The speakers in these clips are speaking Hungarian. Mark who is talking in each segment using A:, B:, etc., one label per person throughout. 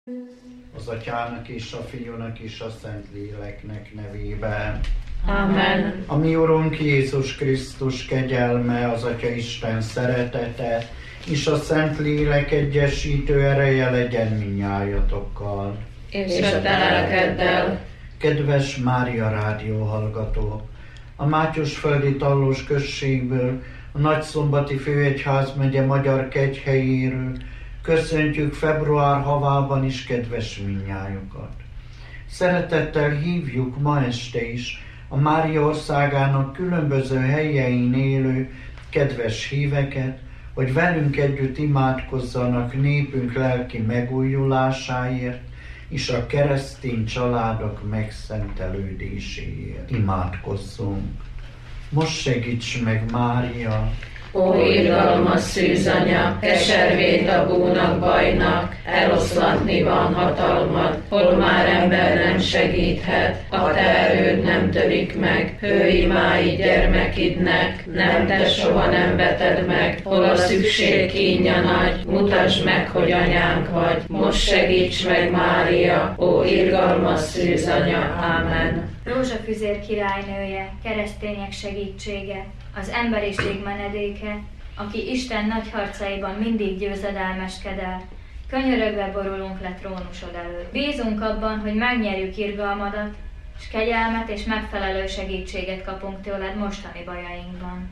A: Az Atyának és a Fiúnak és a Szentléleknek nevében.
B: Amen.
A: A mi Urunk Jézus Krisztus kegyelme, az Atya Isten szeretete és a Szentlélek egyesítő ereje legyen minnyájatokkal.
B: És a te lelkeddel.
A: Kedves Mária rádió hallgatók! A Mátyosföldi Tallós községből, a Nagyszombati Főegyházmegye Magyar Kegyhelyéről köszöntjük február havában is kedves minnyájukat. Szeretettel hívjuk ma este is a Mária országának különböző helyein élő kedves híveket, hogy velünk együtt imádkozzanak népünk lelki megújulásáért és a keresztény családok megszentelődéséért. Imádkozzunk! Most segíts meg, Mária!
B: Ó, irgalmas szűzanya, keservét a búnak bajnak, eloszlatni van hatalmad, hol már ember nem segíthet, a te erőd nem törik meg, hőimái gyermekidnek, nem te soha nem veted meg, hol a szükség kínja nagy, mutasd meg, hogy anyánk vagy, most segíts meg, Mária, ó, irgalmas szűzanya, ámen.
C: Rózsafüzér királynője, keresztények segítsége, az emberiség menedéke, aki Isten nagy harcaiban mindig győzedelmeskedel, könyörögve borulunk le trónusod előtt. Bízunk abban, hogy megnyerjük irgalmadat, és kegyelmet és megfelelő segítséget kapunk tőled mostani bajainkban.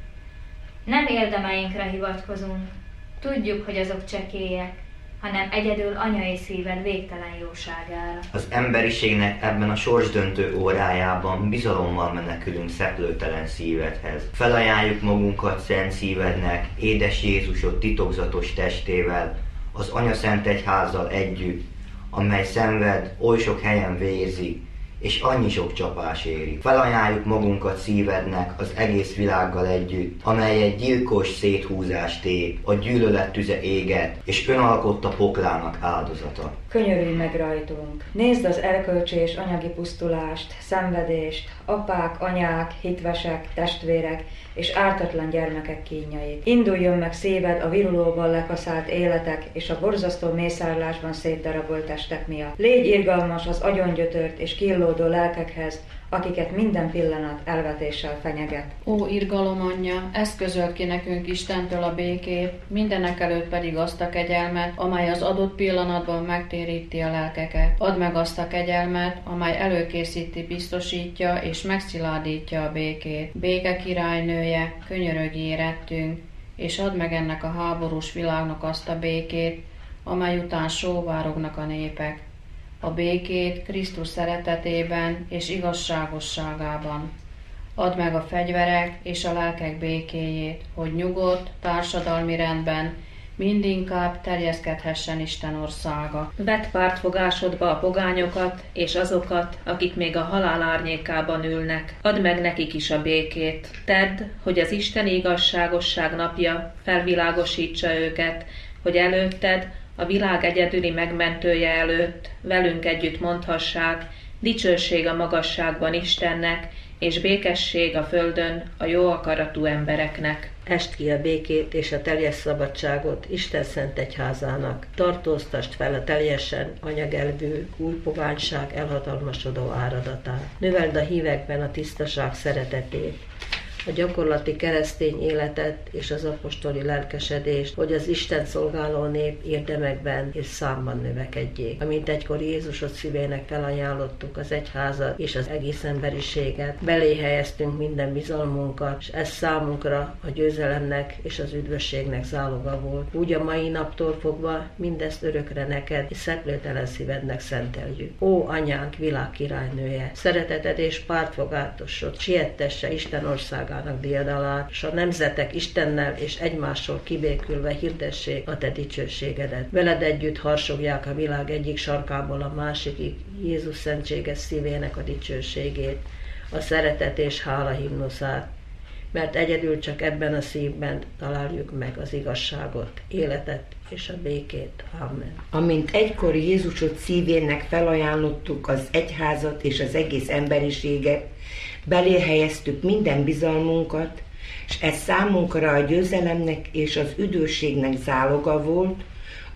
C: Nem érdemeinkre hivatkozunk, tudjuk, hogy azok csekélyek, hanem egyedül anyai szíved végtelen jóságára.
D: Az emberiségnek ebben a sorsdöntő órájában bizalommal menekülünk szeplőtelen szívedhez. Felajánljuk magunkat szent szívednek, édes Jézusod titokzatos testével, az Anya Szent Egyházzal együtt, amely szenved, oly sok helyen vérzik, és annyi sok csapás éri. Felajánljuk magunkat szívednek az egész világgal együtt, amely egy gyilkos széthúzást tép, a gyűlölet tüze éget, és önalkotta poklának áldozata.
E: Könyörülj meg rajtunk! Nézd az erkölcsi és anyagi pusztulást, szenvedést, apák, anyák, hitvesek, testvérek és ártatlan gyermekek kínjait. Induljon meg szíved a virulóban lekaszált életek és a borzasztó mészárlásban szétdarabolt testek miatt. Légy irgalmas az agyongyötört és killódó lelkekhez, akiket minden pillanat elvetéssel fenyeget.
B: Ó, irgalom anyja, eszközöld ki nekünk Istentől a békét, mindenek előtt pedig azt a kegyelmet, amely az adott pillanatban megtéríti a lelkeket. Add meg azt a kegyelmet, amely előkészíti, biztosítja és megszilárdítja a békét. Béke királynője, könyörögj érettünk, és add meg ennek a háborús világnak azt a békét, amely után sóvárognak a népek. A békét Krisztus szeretetében és igazságosságában. Add meg a fegyverek és a lelkek békéjét, hogy nyugodt, társadalmi rendben mindinkább terjeszkedhessen Isten országa.
F: Vedd pártfogásodba a pogányokat és azokat, akik még a halál árnyékában ülnek. Add meg nekik is a békét. Tedd, hogy az isteni igazságosság napja felvilágosítsa őket, hogy előtted, a világ egyedüli megmentője előtt velünk együtt mondhassák, dicsőség a magasságban Istennek, és békesség a földön a jó akaratú embereknek.
G: Est ki a békét és a teljes szabadságot Isten Szent Egyházának. Tartóztasd fel a teljesen anyagelvű új pogányság elhatalmasodó áradatát. Növeld a hívekben a tisztaság szeretetét, a gyakorlati keresztény életet és az apostoli lelkesedést, hogy az Isten szolgáló nép érdemekben és számban növekedjék. Amint egykor Jézusod szívének felajánlottuk az egyházat és az egész emberiséget, belé helyeztünk minden bizalmunkat, és ez számunkra a győzelemnek és az üdvösségnek záloga volt. Úgy a mai naptól fogva mindezt örökre neked és szeplőtelen szívednek szenteljük. Ó, anyánk, világ királynője, szereteted és pártfogátosod siettesse Isten ország diadalát, és a nemzetek Istennel és egymással kibékülve hirdessék a te dicsőségedet. Veled együtt harsogják a világ egyik sarkából a másikig Jézus szentséges szívének a dicsőségét, a szeretet és hála himnuszát, mert egyedül csak ebben a szívben találjuk meg az igazságot, életet és a békét. Amen.
H: Amint egykor Jézusod szívének felajánlottuk az egyházat és az egész emberiséget, belé helyeztük minden bizalmunkat, és ez számunkra a győzelemnek és az üdvösségnek záloga volt,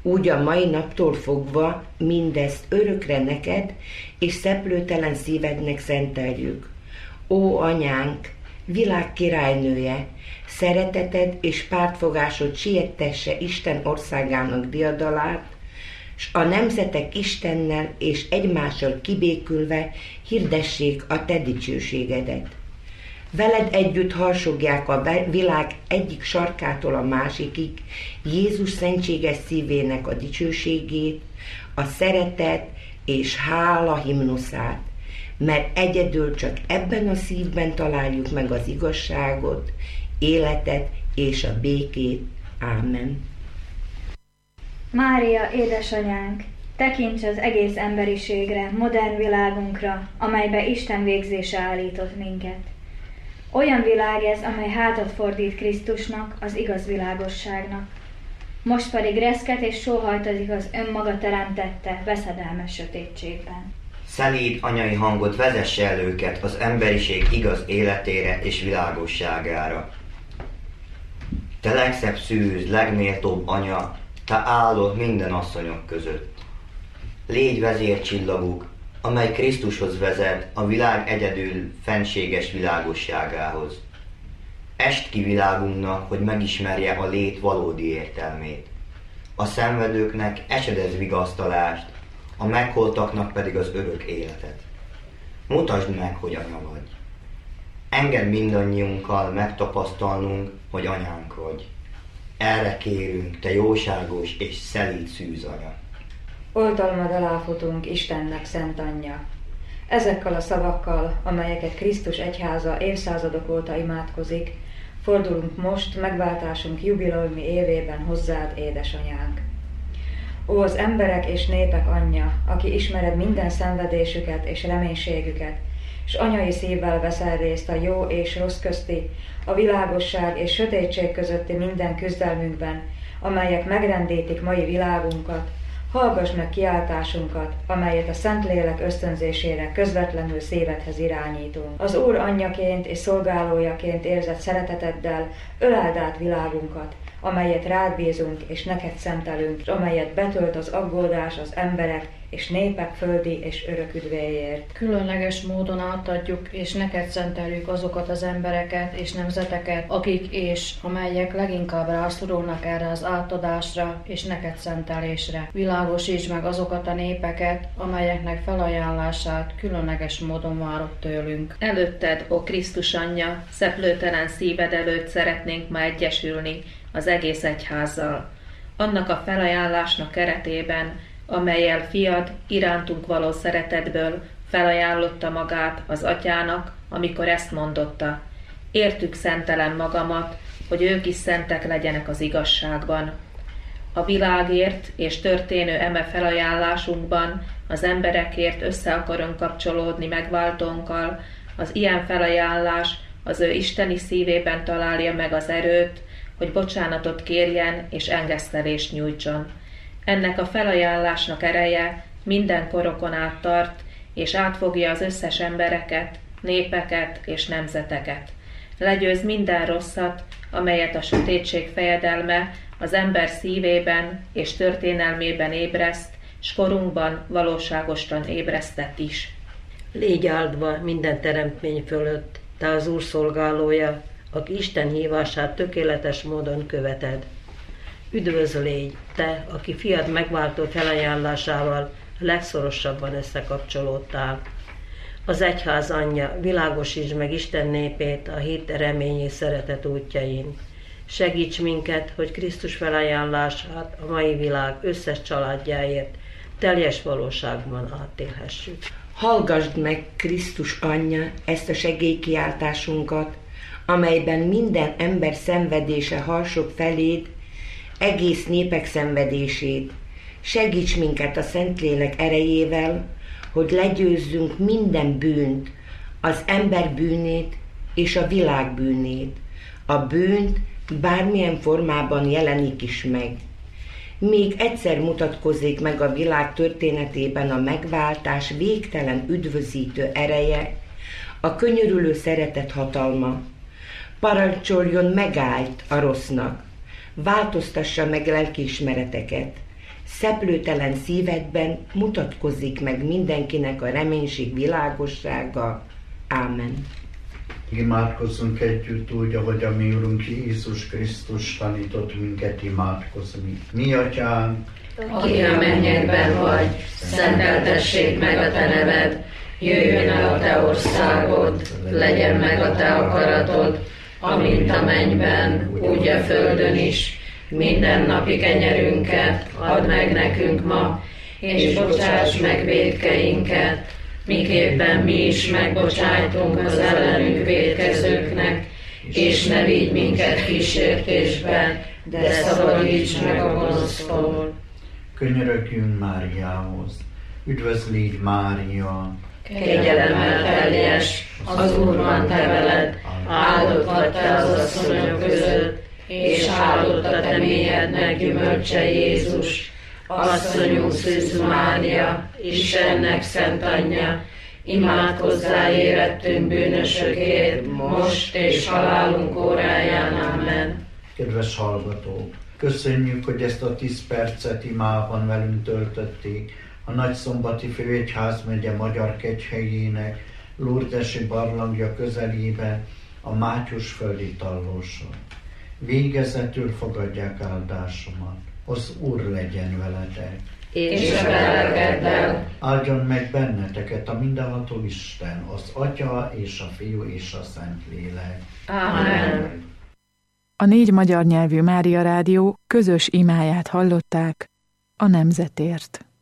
H: úgy a mai naptól fogva mindezt örökre neked és szeplőtelen szívednek szenteljük. Ó, anyánk, világ királynője, szereteted és pártfogásod siettesse Isten országának diadalát, s a nemzetek Istennel és egymással kibékülve hirdessék a te dicsőségedet. Veled együtt harsogják a világ egyik sarkától a másikig Jézus szentséges szívének a dicsőségét, a szeretet és hála himnuszát, mert egyedül csak ebben a szívben találjuk meg az igazságot, életet és a békét. Ámen.
C: Mária, édesanyánk, tekints az egész emberiségre, modern világunkra, amelybe Isten végzése állított minket. Olyan világ ez, amely hátat fordít Krisztusnak, az igaz világosságnak. Most pedig reszket és sóhajtozik az önmaga teremtette, veszedelmes sötétségben.
D: Szelíd anyai hangot vezesse el őket az emberiség igaz életére és világosságára. Te legszebb szűz, legméltóbb anya, te állod minden asszonyok között. Légy vezércsillaguk, amely Krisztushoz vezet a világ egyedül fenséges világosságához. Est ki világunknak, hogy megismerje a lét valódi értelmét. A szenvedőknek esedez vigasztalást, a megholtaknak pedig az örök életet. Mutasd meg, hogy anya vagy. Engedd mindannyiunkkal megtapasztalnunk, hogy anyánk vagy. Erre kérünk, te jóságos és szelíd szűz anya.
E: Oltalmad alá futunk, Istennek szent anyja. Ezekkel a szavakkal, amelyeket Krisztus egyháza évszázadok óta imádkozik, fordulunk most megváltásunk jubileumi évében hozzád, édesanyánk. Ó, az emberek és népek anyja, aki ismered minden szenvedésüket és reménységüket, és anyai szívvel veszel részt a jó és rossz közti, a világosság és sötétség közötti minden küzdelmünkben, amelyek megrendítik mai világunkat, hallgass meg kiáltásunkat, amelyet a Szentlélek ösztönzésére közvetlenül szívedhez irányítunk. Az Úr anyjaként és szolgálójaként érzett szereteteddel öleld át világunkat, amelyet rád bízunk és neked szentelünk, és amelyet betölt az aggódás az emberek és népek földi és örök üdvéért.
B: Különleges módon átadjuk és neked szenteljük azokat az embereket és nemzeteket, akik és amelyek leginkább rászorulnak erre az átadásra és neked szentelésre. Világosítsd meg azokat a népeket, amelyeknek felajánlását különleges módon várod tőlünk.
F: Előtted, ó Krisztus anyja, szeplőtelen szíved előtt szeretnénk ma egyesülni az egész egyházzal. Annak a felajánlásnak keretében, amellyel fiad irántunk való szeretetből felajánlotta magát az atyának, amikor ezt mondotta: értük szentelem magamat, hogy ők is szentek legyenek az igazságban. A világért és történő eme felajánlásunkban az emberekért össze akarunk kapcsolódni megváltónkkal, az ilyen felajánlás az ő isteni szívében találja meg az erőt, hogy bocsánatot kérjen és engesztelést nyújtson. Ennek a felajánlásnak ereje minden korokon át tart, és átfogja az összes embereket, népeket és nemzeteket. Legyőz minden rosszat, amelyet a sötétség fejedelme az ember szívében és történelmében ébreszt, s korunkban valóságosan ébresztett is.
G: Légy áldva minden teremtmény fölött, te az Úr szolgálója, aki Isten hívását tökéletes módon követed. Üdvözl légy, te, aki fiad megváltó felajánlásával legszorosabban összekapcsolódtál. Az egyház anyja, világosítsd meg Isten népét a hit, remény és szeretet útjain. Segíts minket, hogy Krisztus felajánlását a mai világ összes családjáért teljes valóságban átélhessük.
H: Hallgasd meg, Krisztus anyja, ezt a segélykiáltásunkat, amelyben minden ember szenvedése harsog feléd, egész népek szenvedését. Segíts minket a Szentlélek erejével, hogy legyőzzünk minden bűnt, az ember bűnét és a világ bűnét. A bűnt bármilyen formában jelenik is meg. Még egyszer mutatkozik meg a világ történetében a megváltás végtelen üdvözítő ereje, a könyörülő szeretet hatalma. Parancsoljon megállt a rossznak, változtassa meg lelkiismereteket, szeplőtelen szívedben mutatkozik meg mindenkinek a reménység világossága. Ámen.
A: Imádkozzunk együtt úgy, ahogy a mi Urunk Jézus Krisztus tanított minket imádkozni. Mi Atyánk,
F: aki a mennyekben vagy, szenteltessék meg a te neved, jöjjön el a te országod, legyen meg a te akaratod, amint a mennyben, úgy a földön is. Mindennapi kenyerünket add meg nekünk ma, és bocsáss meg vétkeinket, miképpen mi is megbocsájtunk az ellenünk vétkezőknek, és ne vigy minket kísértésbe, de szabadíts meg a gonosztól.
A: Könyörögjünk Máriához. Üdvözlégy Mária!
F: Kegyelemmel teljes, az Úr van te veled, áldott vagy te az asszonyok között, és áldott a te méhednek gyümölcse Jézus. Asszonyunk Szűz Mária, Istennek szent anyja, imádkozzál érettünk bűnösökért, most és halálunk óráján. Amen.
A: Kedves hallgatók! Köszönjük, hogy ezt a 10 percet imában velünk töltötték a Nagyszombati Főegyházmegye Magyar Kegyhelyének Lourdesi barlangja közelében, a Mátyusföldi Tallóson. Végezetül fogadják áldásomat. Az Úr legyen veletek.
F: És a lelkeddel.
A: Áldjon meg benneteket a mindenható Isten, az Atya és a Fiú és a Szentlélek.
F: Amen.
I: A 4 magyar nyelvű Mária Rádió közös imáját hallották a nemzetért.